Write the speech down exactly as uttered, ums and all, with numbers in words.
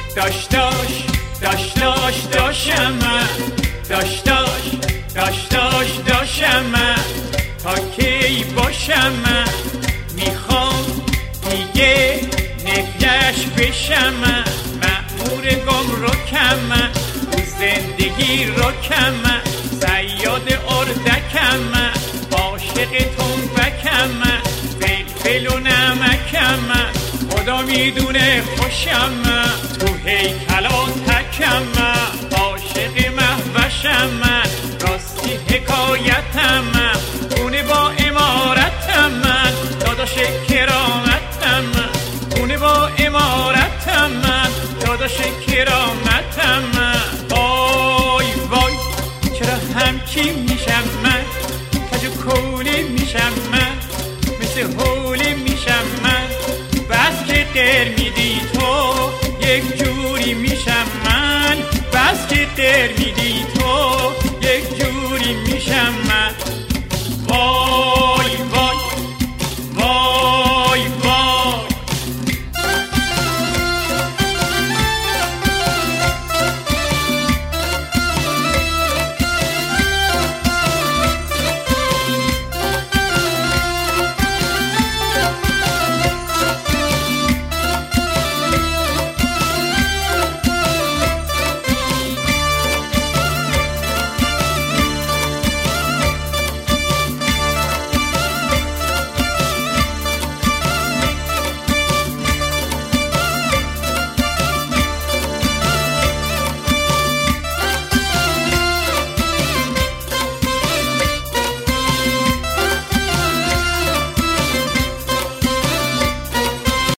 داش داش داش داش داشم من، داش داش داش داش داشم من، تا کی باشم من، میخوام دیگه نگهش بشم من، مأمور گمرکم من، تو زندگی رکم من، صیاد اردکم من، عاشق تنبکم من، فلفل و نمکم من، خدا میدونه خوشم من، تو هیکلات تکم من، عاشق مهوشم من، راستی حکایتم من، خونه با امارتم من، داداش کرامتم من، خونه با امارتم من، داداش کرامتم من. وای وای چرا همچین میشم من، کج و کولی میشم من، مثل حولی میشم من، بس که دیر میدی تو یک جوری میشم من، بس که دیر میدی تو